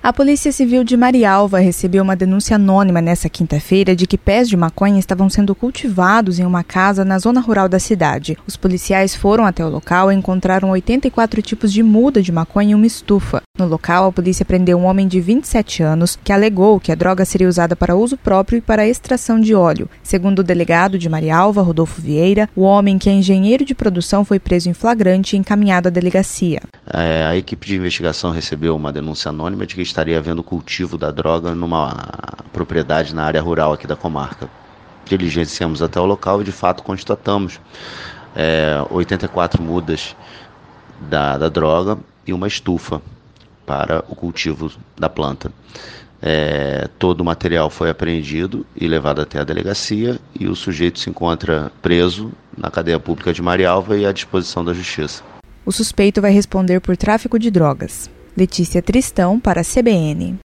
A Polícia Civil de Marialva recebeu uma denúncia anônima nesta quinta-feira de que pés de maconha estavam sendo cultivados em uma casa na zona rural da cidade. Os policiais foram até o local e encontraram 84 tipos de muda de maconha em uma estufa. No local, a polícia prendeu um homem de 27 anos que alegou que a droga seria usada para uso próprio e para extração de óleo. Segundo o delegado de Marialva, Rodolfo Vieira, o homem, que é engenheiro de produção, foi preso em flagrante e encaminhado à delegacia. A equipe de investigação recebeu uma denúncia anônima de que estaria havendo cultivo da droga numa propriedade na área rural aqui da comarca. Diligenciamos até o local e de fato constatamos 84 mudas da droga e uma estufa para o cultivo da planta. Todo o material foi apreendido e levado até a delegacia e o sujeito se encontra preso na cadeia pública de Marialva e à disposição da Justiça. O suspeito vai responder por tráfico de drogas. Letícia Tristão, para a CBN.